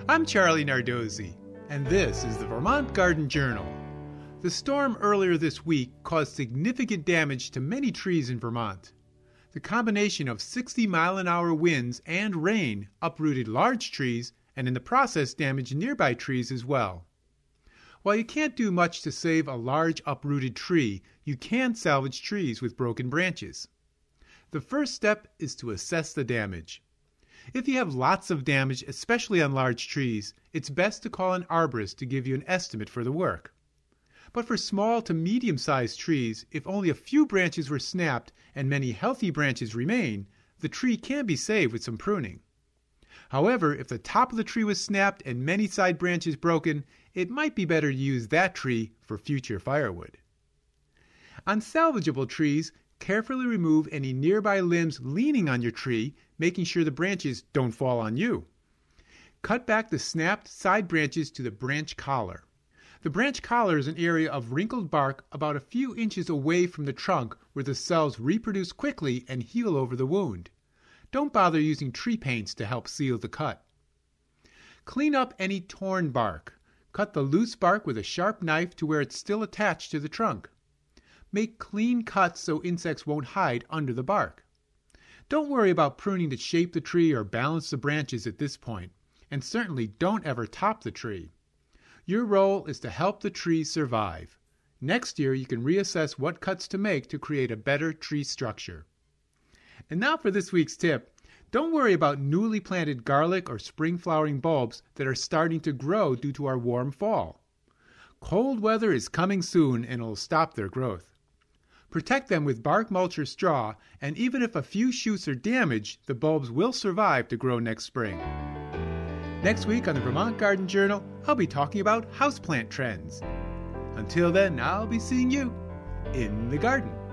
I'm Charlie Nardozzi, and this is the Vermont Garden Journal. The storm earlier this week caused significant damage to many trees in Vermont. The combination of 60-mile-an-hour winds and rain uprooted large trees and in the process damaged nearby trees as well. While you can't do much to save a large uprooted tree, you can salvage trees with broken branches. The first step is to assess the damage. If you have lots of damage, especially on large trees, it's best to call an arborist to give you an estimate for the work. But for small to medium-sized trees, if only a few branches were snapped and many healthy branches remain, the tree can be saved with some pruning. However, if the top of the tree was snapped and many side branches broken, it might be better to use that tree for future firewood. On salvageable trees, carefully remove any nearby limbs leaning on your tree, making sure the branches don't fall on you. Cut back the snapped side branches to the branch collar. The branch collar is an area of wrinkled bark about a few inches away from the trunk where the cells reproduce quickly and heal over the wound. Don't bother using tree paints to help seal the cut. Clean up any torn bark. Cut the loose bark with a sharp knife to where it's still attached to the trunk. Make clean cuts so insects won't hide under the bark. Don't worry about pruning to shape the tree or balance the branches at this point, and certainly don't ever top the tree. Your role is to help the tree survive. Next year you can reassess what cuts to make to create a better tree structure. And now for this week's tip. Don't worry about newly planted garlic or spring flowering bulbs that are starting to grow due to our warm fall. Cold weather is coming soon and it'll stop their growth. Protect them with bark mulch or straw, and even if a few shoots are damaged, the bulbs will survive to grow next spring. Next week on the Vermont Garden Journal, I'll be talking about houseplant trends. Until then, I'll be seeing you in the garden.